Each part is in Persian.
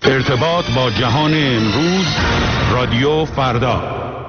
ارتباط با جهان امروز، رادیو فردا.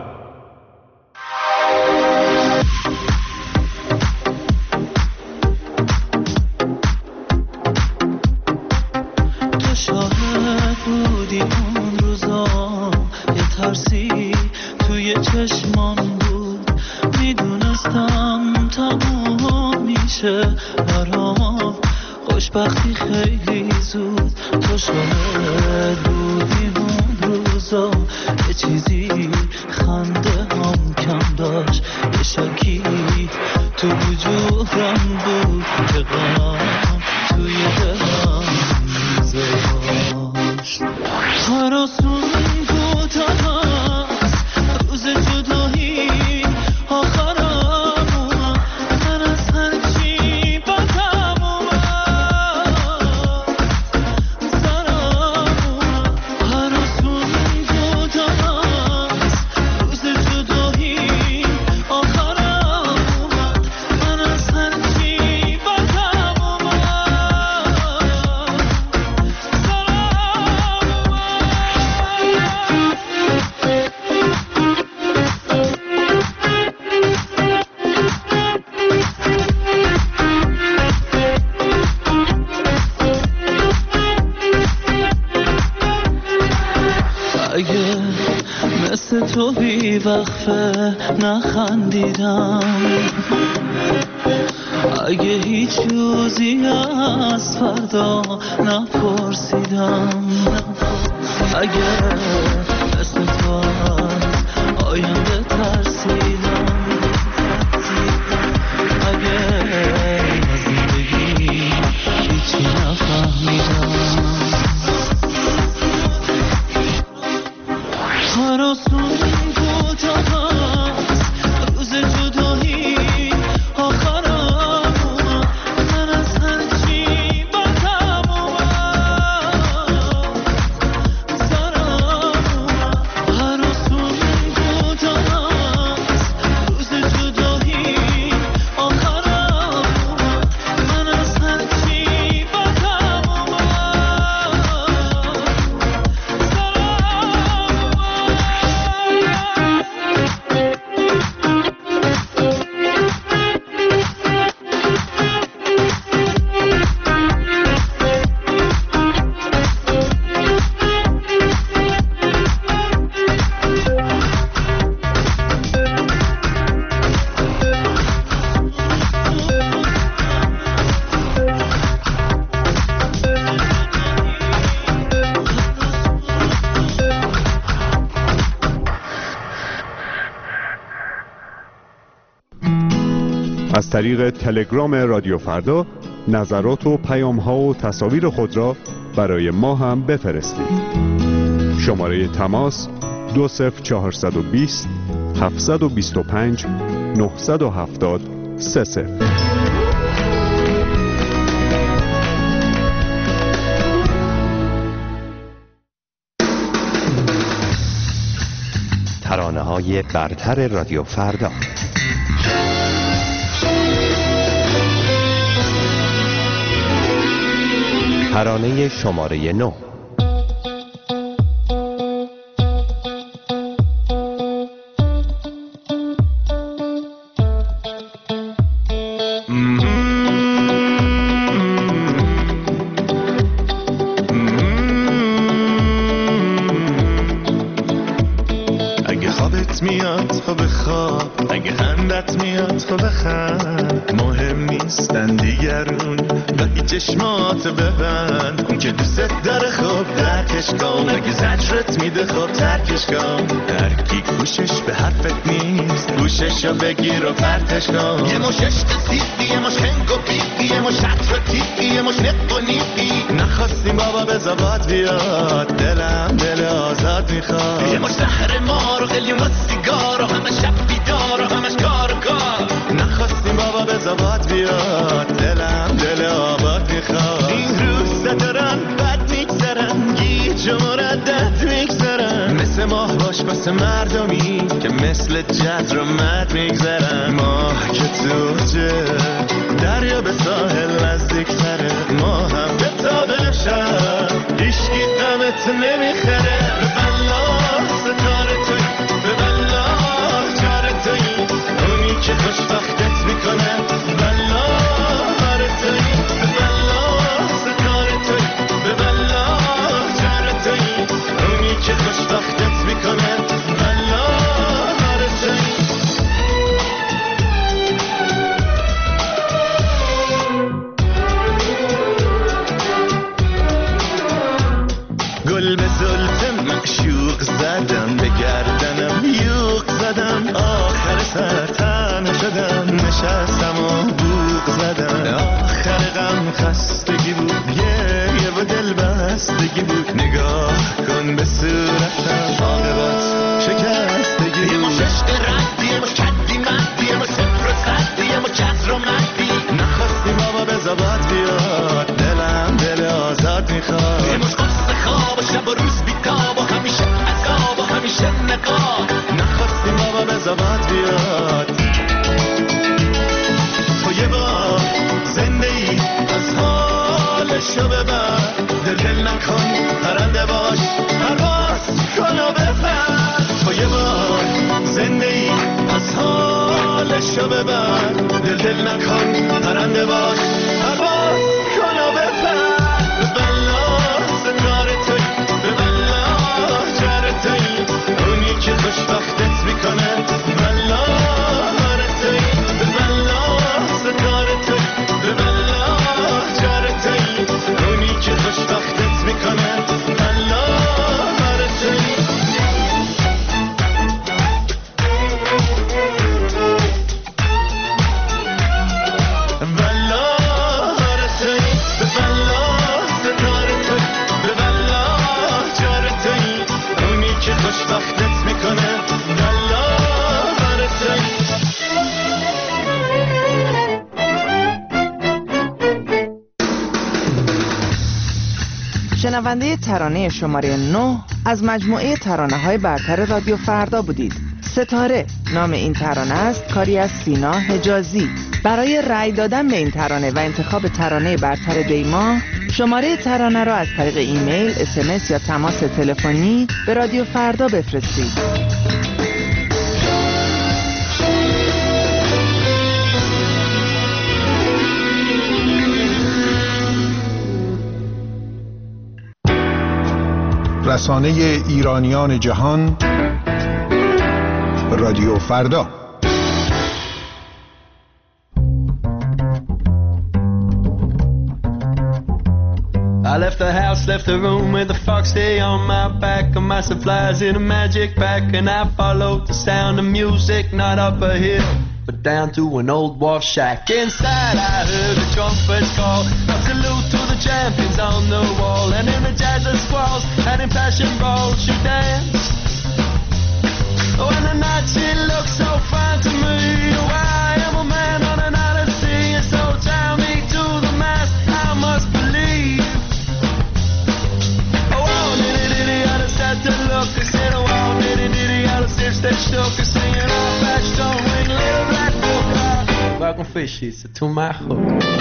تو شاهد بودی اون روزا، یه ترسی توی چشمان بود، میدونستم تموم میشه برام خوشبختی خیلی زود. تو شاهد بودی اون روزا، یه چیزی خنده هم کم داشت، یه شکی تو وجودم بود که غم توی دلم میذاشت. هراسون بود هست روز جدایی آخرم اومد، من از هرچی بدم اومد سرم اومد. هراسون بود هست روز جدایی آخرم اومد، من از هرچی بدم اومد اگه مثل تو بی وقفه نخندیدم، اگه هیچ روزی از فردا نپرسیدم، اگه مثل تو آینده ترسیدم، اگه از زندگی هیچی نفهمیدم. هراسون بود هست روز جدایی آخرم اومد، من از هرچی بدم اومد سرم اومد. هراسون بود هست روز جدایی آخرم اومد، من از هرچی بدم اومد سرم از طریق تلگرام رادیو فردا نظرات و پیام‌ها و تصاویر خود را برای ما هم بفرستید. شماره تماس 20420 725 970 30. ترانه‌های برتر رادیو فردا. ترانه شماره 9. اگه خوابت میاد خب خواب، اگه خندت میاد خب بخند، مهم نیستن دیگرون گاهی چشمات ببند، اون که دوست داره خب درکش کن، اگه زجرت میده خب ترکش کن، هرکی گوشش به حرفت نیست گوششو بگیر و پرتش کن. یه مش عشق سیدی، یه مش خنگ و بیدی، یه مش شطر و تیدی، یه مش نق و نیدی، نخواستیم بابا به زباد بیاد، دلم دل آزاد میخواد. یه مش زهر مار و قلیون و سیگار و همه شب بیدار و همش کار و کار، نخواستیم بابا به زباد بیاد، دلم دل آباد میخواد. این روزا دارن بد میگذرن، گیج و مردد میگذرن، مثل ماه باش واسه مردمی که مثل جد و مد میگذرن. ماه که توجه دریا به ساحل نزدیک تره، ما هم به تابه شد هیشگی دم دلت نمیخره. به والله ستاره توی، به والله جاره توی، اونی که خوشبختت میکنه. والله هاره توی، به والله ستاره توی، به والله جاره توی، اونی که خوشبختت میکنه. والله هاره توی. گل به زلف معشوق زدم، به گردنم یوق زدم، آخر سر تنها شدم، نشستم و بوق زدم. آخر غم خستگی بود، گریه و دل بستگی بود. نگاه کن به صورتم، عاقبت شکستگی بود. یه ما ششت ردی، یه ما کدی مدی، یه ما صفر و صدی، یه ما کسر و مدی. نخواستی بابا به زبات بیاد، دلم دل آزاد میخواد. یه ما قصه خواب و شب و روز بیتاب و همیشه عذاب و همیشه نقاب. نخواستی بابا به زبات بیاد. تو یه بار زنده ای از حالشو ببر، دل نکن پرنده باش، پرواز کن و بپر. تو یه بار زنده ای از حالشو ببر، دل نکن پرنده باش، پرواز کن و بپر. به والله ستاره توی، به والله جاره توی، اونی که خوشبختت میکنه. والله هاره توی، به والله ستاره توی، به والله جاره توی، اونی که خوشبختت میکنه. والله هاره توی. خوشبختت میکنه. والله هاره توی. شنونده ترانه شماره 9 از مجموعه ترانه‌های برتر رادیو فردا بودید. ستاره نام این ترانه است، کاری از سینا حجازی. برای رأی دادن به این ترانه و انتخاب ترانه برتر دیما، شماره ترانه را از طریق ایمیل، SMS یا تماس تلفنی به رادیو فردا بفرستید. رسانه ایرانیان جهان، رادیو فردا. I left the house, left the room with the fox day on my back and my supplies in a magic pack, and I followed the sound of music, not up a hill but down to an old wharf shack. Inside I heard the trumpets call, a salute to the champions on the wall, and in the jazz of squalls and in passion brawls she danced. Oh, and the night she looked so fine to me. Oh, I am a man on an odyssey, and so tie me to the mast, I must believe. To look, I said, oh, wow, nitty, out of six, they shook, and singing off that stone ring, little black book. Welcome fish, he said, to my hook.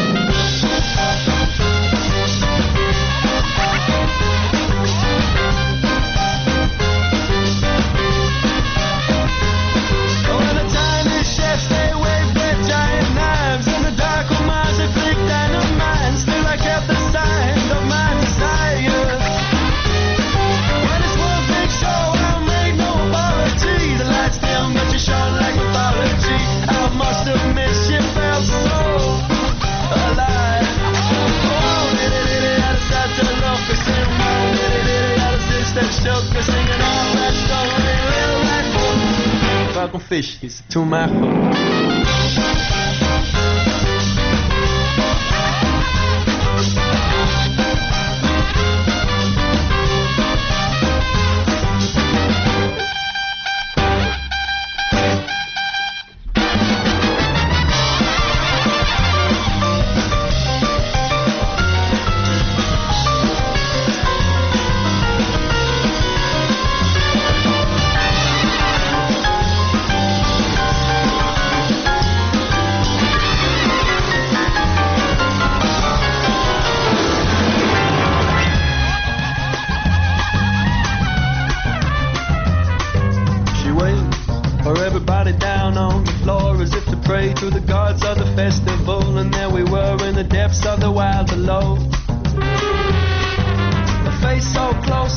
Oh, and the tiny chefs, they wave their giant knives, and the dark minds, they flick dynamite, still I kept the sign of my desire. Shone like mythology. I must admit she felt so alive. Oh, diddy, I decided to look and sing. Oh, diddy, I decided to shook and singing all that story. Little black book, fucking fishies to my hook.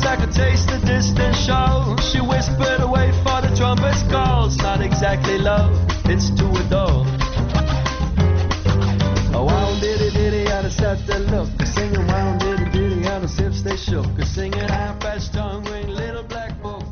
I could taste the distant show. She whispered away for the trumpet's call. It's not exactly love, it's to adore. Oh, wow, diddy diddy, out of set the look. Singing wow, diddy diddy, out of sips they shook. Singing half-fast tongue ring, little black book.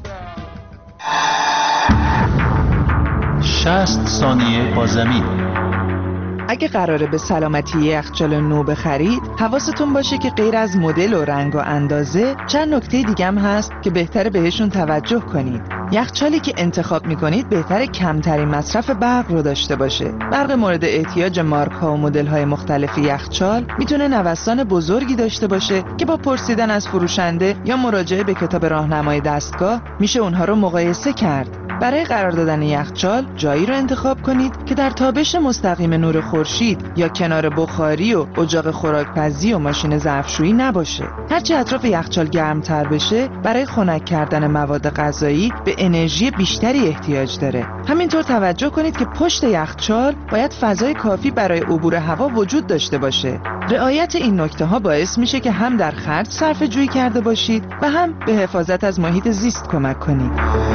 60 ثانیه با زمین. اگه قراره به سلامتی یخچال نو بخرید، حواستون باشه که غیر از مدل و رنگ و اندازه، چند نکته دیگه هم هست که بهتره بهشون توجه کنید. یخچالی که انتخاب میکنید بهتره کمترین مصرف برق رو داشته باشه. برق مورد احتیاج مارک ها و مدل های مختلف یخچال میتونه نوسان بزرگی داشته باشه که با پرسیدن از فروشنده یا مراجعه به کتاب راهنمای دستگاه میشه اونها رو مقایسه کرد. برای قرار دادن یخچال جایی رو انتخاب کنید که در تابش مستقیم نور خورشید یا کنار بخاری و اجاق خوراکپزی و ماشین ظرفشویی نباشه. هرچی اطراف یخچال گرمتر بشه، برای خنک کردن مواد غذایی به انرژی بیشتری احتیاج داره. همینطور توجه کنید که پشت یخچال باید فضای کافی برای عبور هوا وجود داشته باشه. رعایت این نکته ها باعث میشه که هم در خرج صرفه جویی کرده باشید و هم به حفاظت از محیط زیست کمک کنید.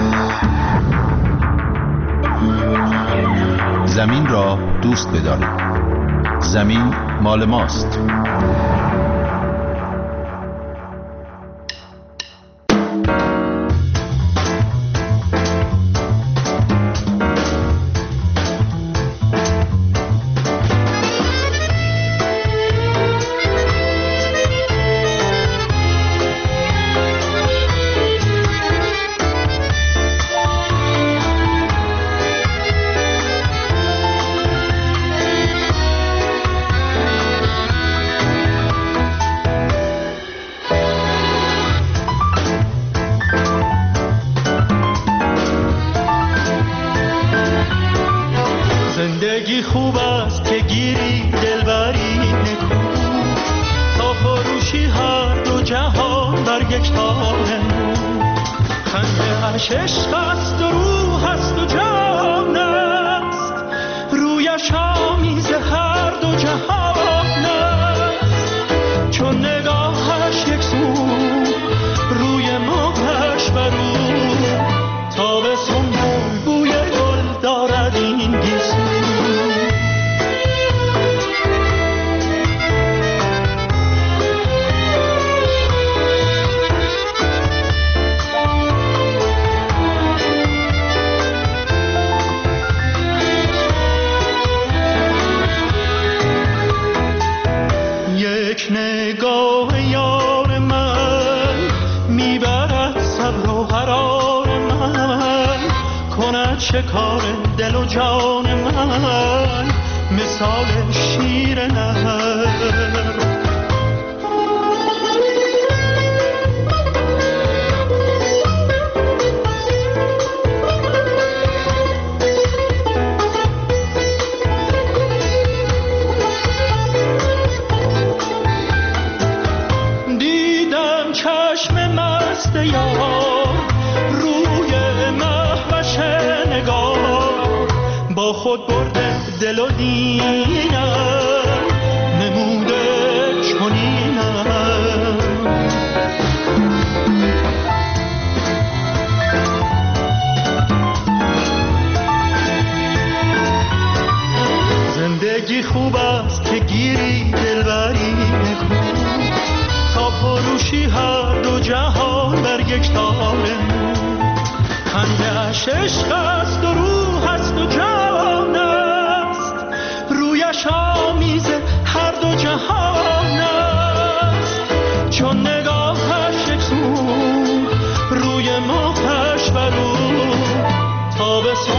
زمین را دوست بدارید. زمین مال ماست. شکار دل و جان من مثال شیر نهر دیدم چشم مست یار روی مهوش نگاه با خود برده دل و دینم نموده چنینم زندگی خوب است که گیری دلبری نکن تا فروشی هر دو جهان بر یک تار خنده‌اش عشق است و روح است و جان است رویش آمیز هر دو جهان است چون نگاهش یک سو روی ماهش بر او تابستان